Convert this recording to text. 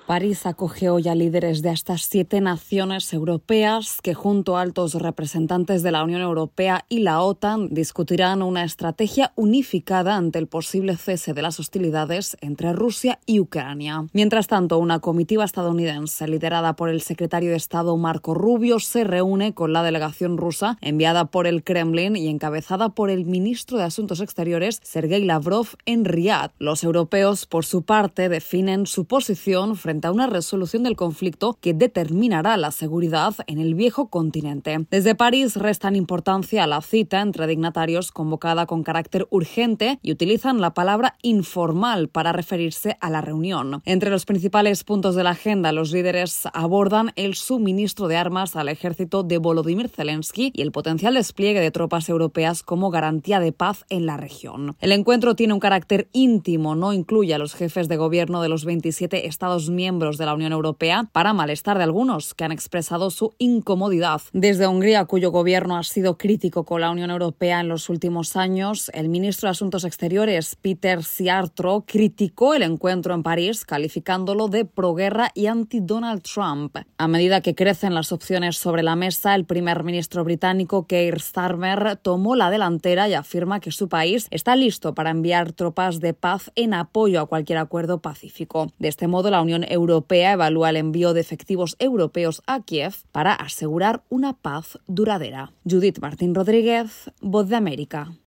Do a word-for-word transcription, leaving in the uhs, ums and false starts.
París acoge hoy a líderes de hasta siete naciones europeas que, junto a altos representantes de la Unión Europea y la OTAN, discutirán una estrategia unificada ante el posible cese de las hostilidades entre Rusia y Ucrania. Mientras tanto, una comitiva estadounidense liderada por el secretario de Estado Marco Rubio se reúne con la delegación rusa enviada por el Kremlin y encabezada por el ministro de Asuntos Exteriores Sergei Lavrov en Riad. Los europeos, por su parte, definen su posición frente a una resolución del conflicto que determinará la seguridad en el viejo continente. Desde París restan importancia a la cita entre dignatarios convocada con carácter urgente y utilizan la palabra informal para referirse a la reunión. Entre los principales puntos de la agenda, los líderes abordan el suministro de armas al ejército de Volodymyr Zelensky y el potencial despliegue de tropas europeas como garantía de paz en la región. El encuentro tiene un carácter íntimo, no incluye a los jefes de gobierno de los veintisiete Estados miembros miembros de la Unión Europea, para malestar de algunos que han expresado su incomodidad. Desde Hungría, cuyo gobierno ha sido crítico con la Unión Europea en los últimos años, el ministro de Asuntos Exteriores, Péter Szijjártó, criticó el encuentro en París, calificándolo de proguerra y anti-Donald Trump. A medida que crecen las opciones sobre la mesa, el primer ministro británico, Keir Starmer, tomó la delantera y afirma que su país está listo para enviar tropas de paz en apoyo a cualquier acuerdo pacífico. De este modo, la Unión Europea evalúa el envío de efectivos europeos a Kiev para asegurar una paz duradera. Judith Martín Rodríguez, Voz de América.